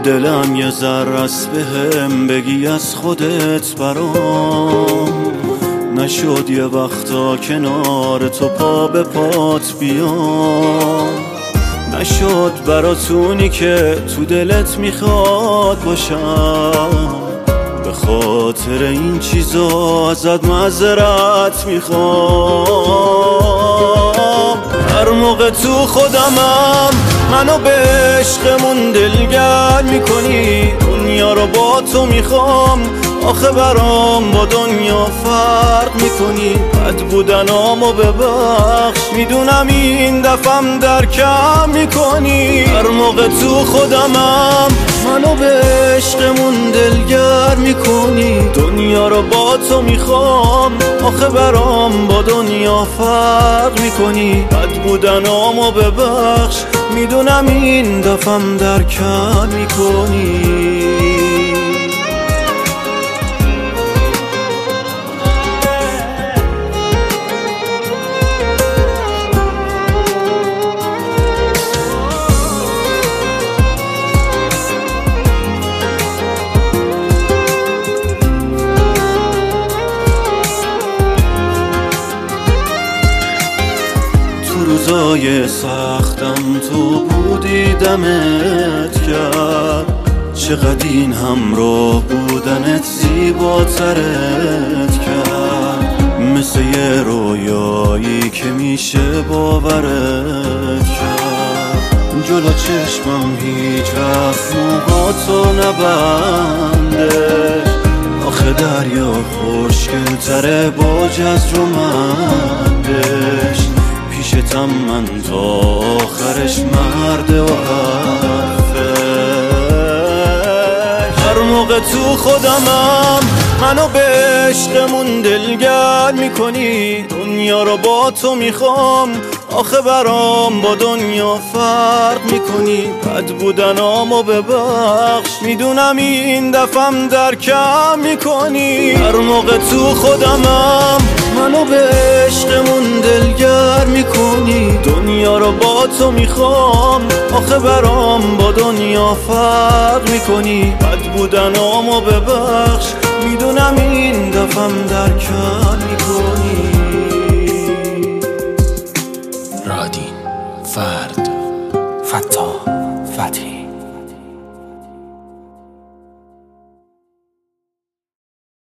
دلم یه ذره است بهم بگی از خودت برام. نشد یه وقتا کنار تو پا به پات بیام. نشد براتونی که تو دلت میخواد باشم. به خاطر این چیزا ازت معذرت میخوام. هر موقع تو خودمم منو به عشقمون دلگر میکنی. دنیا رو با تو میخوام، آخه برام با دنیا فرق میکنی. بد بودنامو ببخش، میدونم این دفعم درکم میکنی. هر موقع تو خودمم منو به عشقمون دلگر میکنی. دنیا رو با تو میخوام، آخه برام با دنیا فرق میکنی. بد بودنامو ببخش، میدونم این دفعم درکم میکنی. روزای سختم تو بودی دمت کرد. چقدر این همراه بودنت زیباترت کرد. مثل یه رویایی که میشه باورت کرد. جلو چشمم هیچ وقت موهاتو نبندش. آخه دریا خوشگل‌تره با جزر و مندش. پیشتم من تا آخرش مرد و حرفش. هر موقع تو خودمم منو به عشقمون دلگر میکنی. دنیا رو با تو میخوام، آخه برام با دنیا فرق میکنی. بد بودنامو ببخش، میدونم این دفعم درکم میکنی. هر موقع تو خودمم منو به عشقمون دلگر میکنی. دنیا رو با تو میخوام، آخه برام با دنیا فرق میکنی. بد بودنامو ببخش، میدونم این دفعم درکم میکنی. رادین فرد فتا